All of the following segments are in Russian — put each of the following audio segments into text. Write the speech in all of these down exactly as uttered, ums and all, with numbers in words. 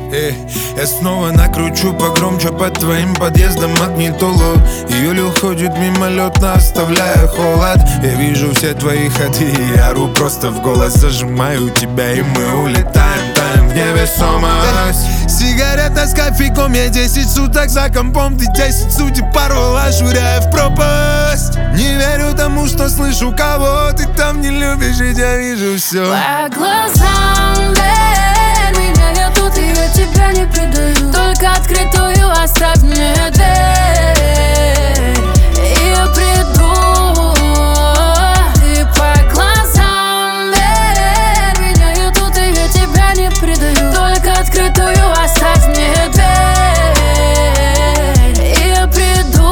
Эй, я снова накручу погромче под твоим подъездом магнитолу. Июль уходит мимолетно, оставляя холод. Я вижу все твои ходы, я ору просто в голос. Зажимаю тебя и мы улетаем, таем в невесомость. Сигарета с кофейком, я десять суток за компом. Ты десять судеб порвала, швыряя в пропасть. Не верю тому, что слышу, кого ты там не любишь, ведь я вижу все по глазам, верь, меня я тут, и я тебя не предаю. Только открытую оставь мне дверь, и я приду. И по глазам, верь, меня я тут, и я тебя не предаю. Только открытую оставь мне дверь, и я приду.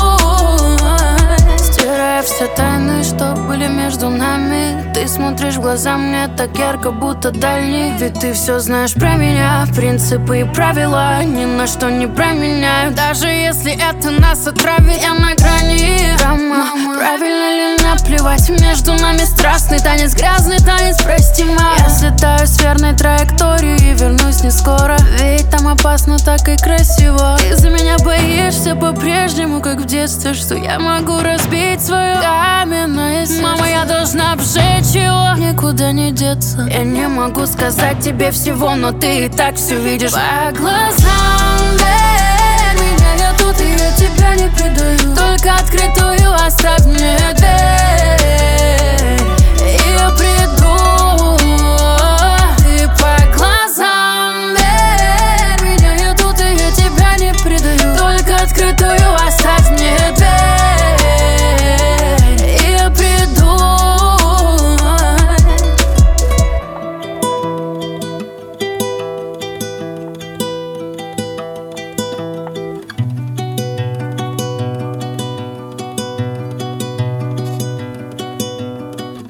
Стирая все тайны, что были между нами. Ты смотришь в глаза мне так ярко, будто дальний. Ведь ты все знаешь про меня, принципы и правила ни на что не променяю. Даже если это нас отравит, я на грани. Драма, правильно ли наплевать? Между нами страстный танец, грязный танец, прости, ма. Я слетаю с верной траектории и вернусь не скоро. Ведь там опасно, так и красиво. Ты за меня боишься по-прежнему, как в детстве, что я могу разбить свое каменное сердце. Мама, я должна обжечь его, никуда не деться. Я не могу сказать тебе всего, но ты и так все видишь по глазам.